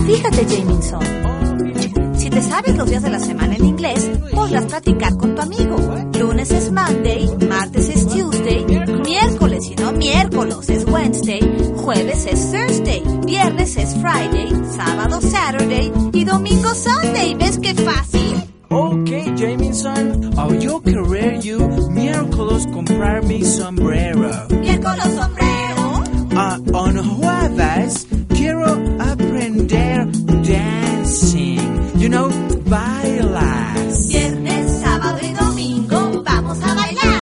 Fíjate, Jamison, si te sabes los días de la semana en inglés, podrás practicar con tu amigo. Lunes es Monday, martes es Tuesday, miércoles y no miércoles es Wednesday, jueves es Thursday, viernes es Friday, sábado Saturday y domingo Sunday. ¿Ves qué fácil? Okay, Jamison, yo querer you miércoles comprar mi sombrero. ¿Miércoles sombrero?